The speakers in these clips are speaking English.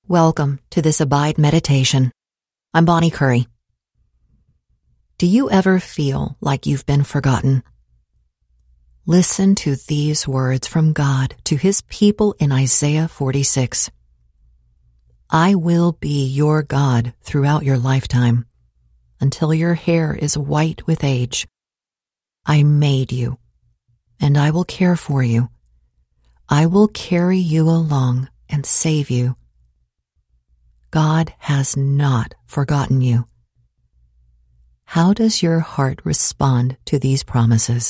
Welcome to this Abide Meditation. I'm Bonnie Curry. Do you ever feel like you've been forgotten? Listen to these words from God to His people in Isaiah 46. I will be your God throughout your lifetime, until your hair is white with age. I made you, and I will care for you. I will carry you along and save you. God has not forgotten you. How does your heart respond to these promises?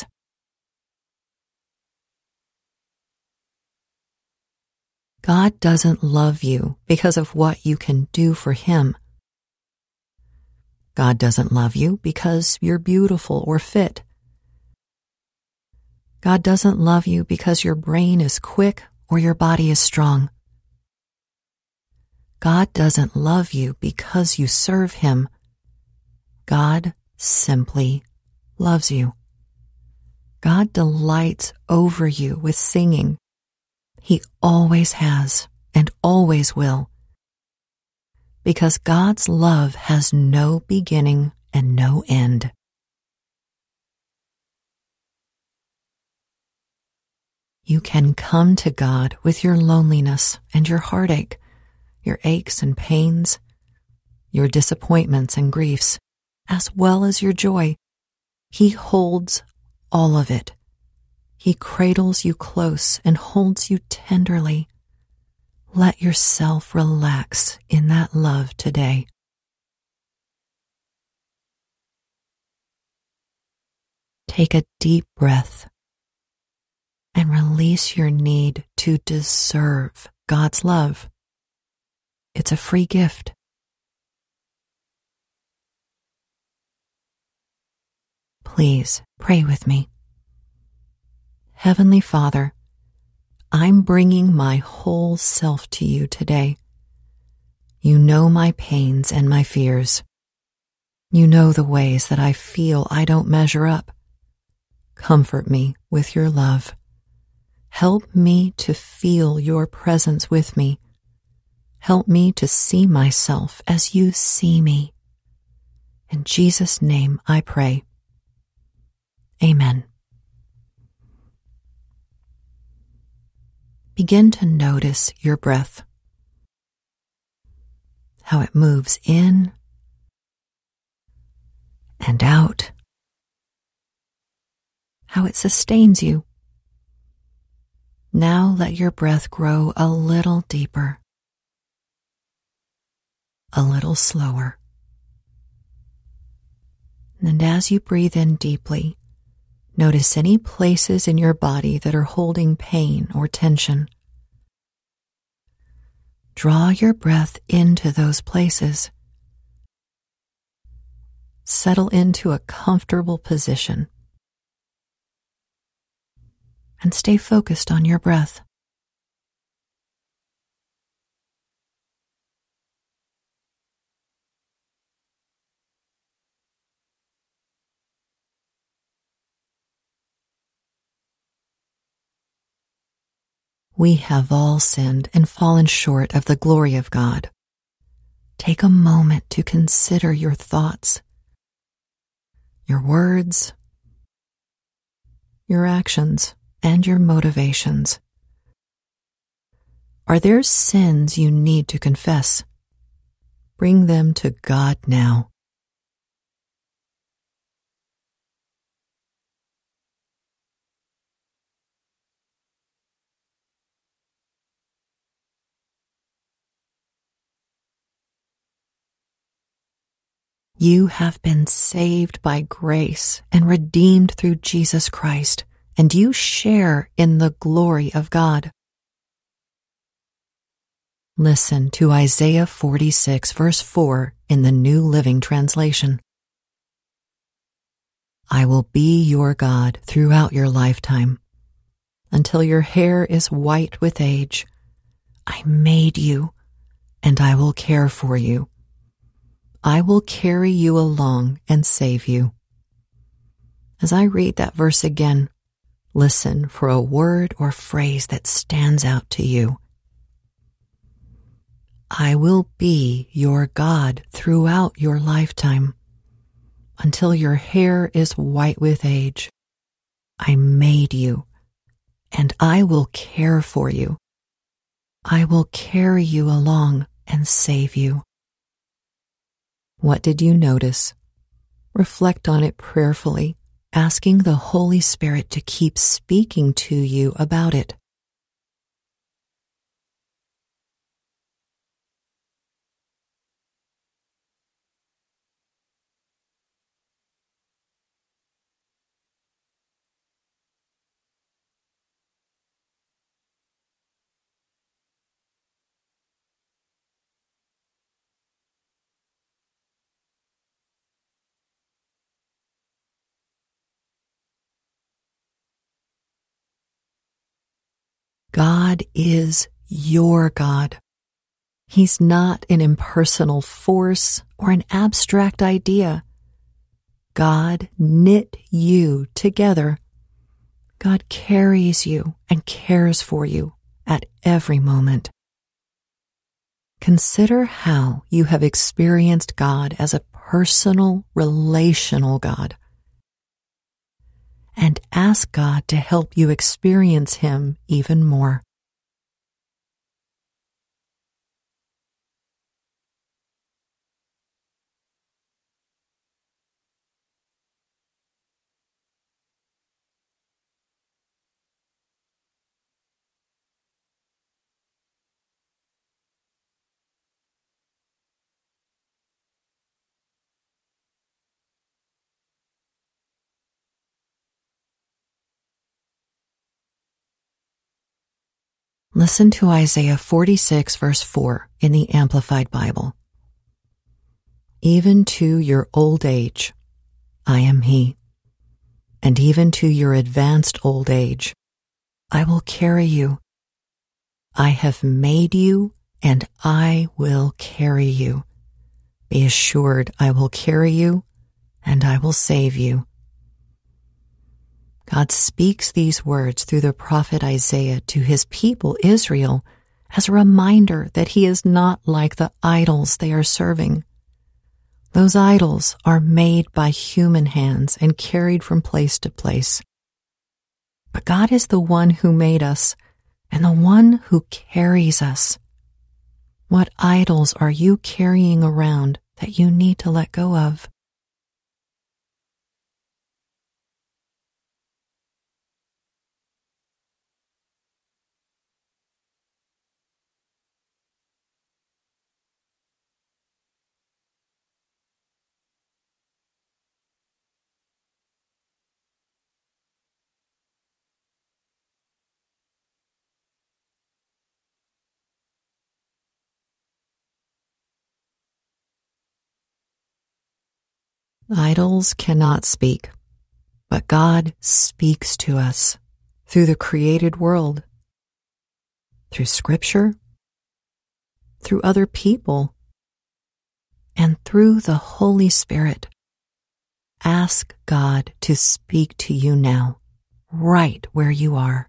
God doesn't love you because of what you can do for Him. God doesn't love you because you're beautiful or fit. God doesn't love you because your brain is quick or your body is strong. God doesn't love you because you serve Him. God simply loves you. God delights over you with singing. He always has and always will. Because God's love has no beginning and no end. You can come to God with your loneliness and your heartache, your aches and pains, your disappointments and griefs, as well as your joy. He holds all of it. He cradles you close and holds you tenderly. Let yourself relax in that love today. Take a deep breath and release your need to deserve God's love. It's a free gift. Please pray with me. Heavenly Father, I'm bringing my whole self to you today. You know my pains and my fears. You know the ways that I feel I don't measure up. Comfort me with your love. Help me to feel your presence with me. Help me to see myself as you see me. In Jesus' name I pray. Amen. Begin to notice your breath, how it moves in and out, how it sustains you. Now let your breath grow a little deeper, a little slower. And as you breathe in deeply, notice any places in your body that are holding pain or tension. Draw your breath into those places. Settle into a comfortable position and stay focused on your breath. We have all sinned and fallen short of the glory of God. Take a moment to consider your thoughts, your words, your actions, and your motivations. Are there sins you need to confess? Bring them to God now. You have been saved by grace and redeemed through Jesus Christ, and you share in the glory of God. Listen to Isaiah 46, verse 4 in the New Living Translation. I will be your God throughout your lifetime, until your hair is white with age. I made you, and I will care for you. I will carry you along and save you. As I read that verse again, listen for a word or phrase that stands out to you. I will be your God throughout your lifetime, until your hair is white with age. I made you, and I will care for you. I will carry you along and save you. What did you notice? Reflect on it prayerfully, asking the Holy Spirit to keep speaking to you about it. God is your God. He's not an impersonal force or an abstract idea. God knit you together. God carries you and cares for you at every moment. Consider how you have experienced God as a personal, relational God, and ask God to help you experience Him even more. Listen to Isaiah 46 verse 4 in the Amplified Bible. Even to your old age, I am He, and even to your advanced old age, I will carry you. I have made you, and I will carry you. Be assured I will carry you, and I will save you. God speaks these words through the prophet Isaiah to His people Israel as a reminder that He is not like the idols they are serving. Those idols are made by human hands and carried from place to place. But God is the one who made us and the one who carries us. What idols are you carrying around that you need to let go of? Idols cannot speak, but God speaks to us through the created world, through Scripture, through other people, and through the Holy Spirit. Ask God to speak to you now, right where you are.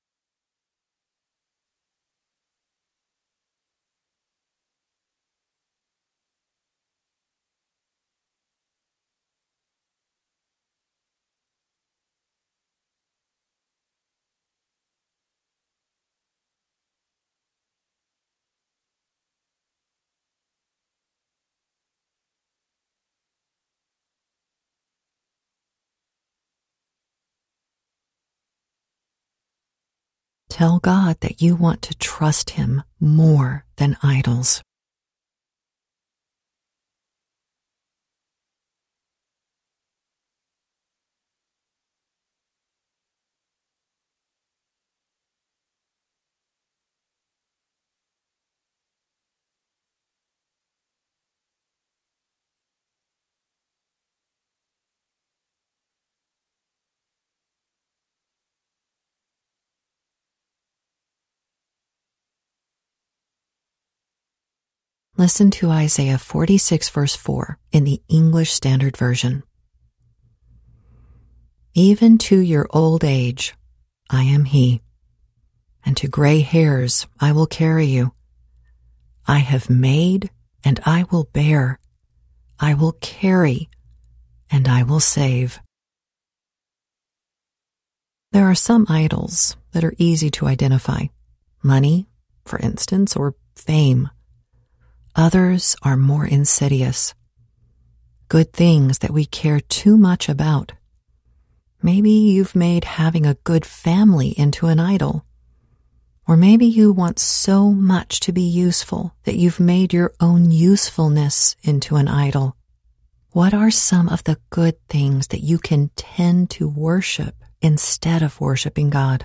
Tell God that you want to trust Him more than idols. Listen to Isaiah 46 verse 4 in the English Standard Version. Even to your old age, I am He, and to gray hairs I will carry you. I have made, and I will bear. I will carry, and I will save. There are some idols that are easy to identify. Money, for instance, or fame. Others are more insidious. Good things that we care too much about. Maybe you've made having a good family into an idol. Or maybe you want so much to be useful that you've made your own usefulness into an idol. What are some of the good things that you can tend to worship instead of worshiping God?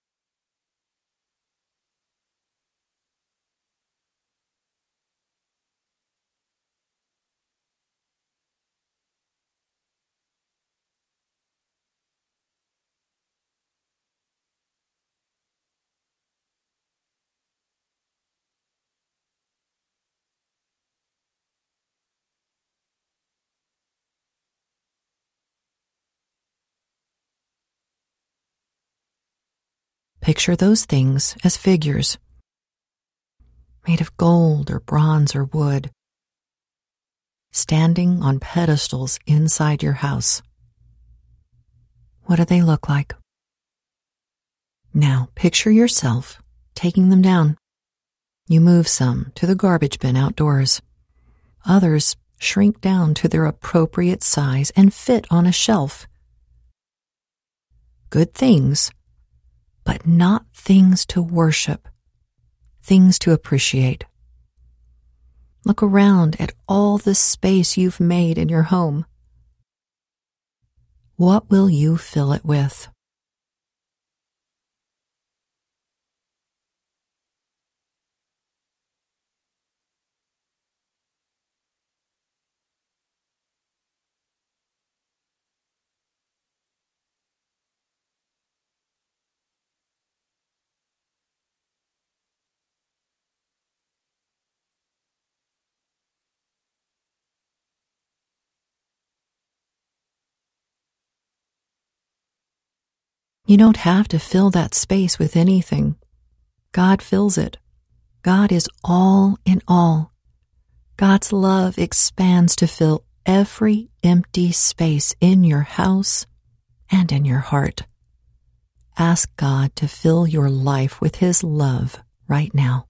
Picture those things as figures, made of gold or bronze or wood, standing on pedestals inside your house. What do they look like? Now picture yourself taking them down. You move some to the garbage bin outdoors. Others shrink down to their appropriate size and fit on a shelf. Good things, but not things to worship, things to appreciate. Look around at all the space you've made in your home. What will you fill it with? You don't have to fill that space with anything. God fills it. God is all in all. God's love expands to fill every empty space in your house and in your heart. Ask God to fill your life with His love right now.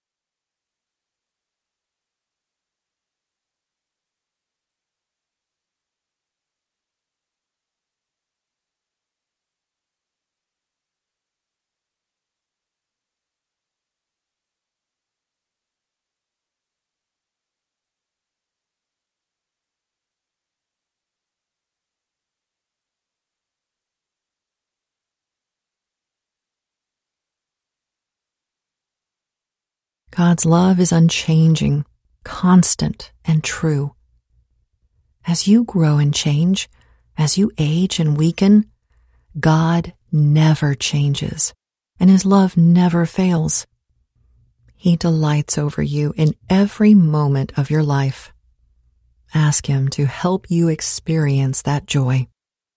God's love is unchanging, constant, and true. As you grow and change, as you age and weaken, God never changes, and His love never fails. He delights over you in every moment of your life. Ask Him to help you experience that joy.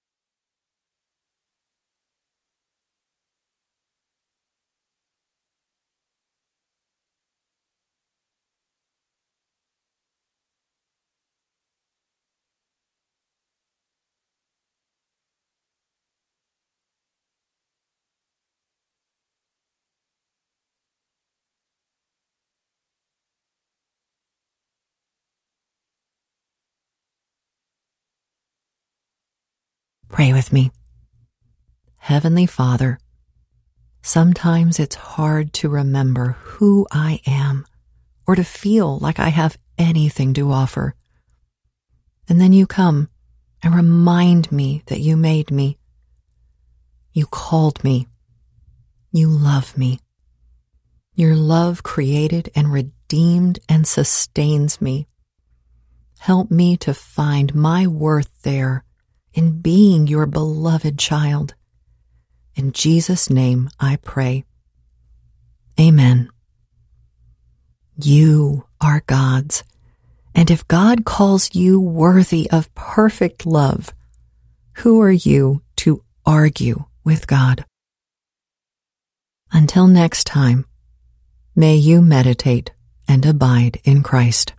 Pray with me. Heavenly Father, sometimes it's hard to remember who I am or to feel like I have anything to offer. And then you come and remind me that you made me. You called me. You love me. Your love created and redeemed and sustains me. Help me to find my worth there in being your beloved child. In Jesus' name I pray. Amen. You are God's, and if God calls you worthy of perfect love, who are you to argue with God? Until next time, may you meditate and abide in Christ.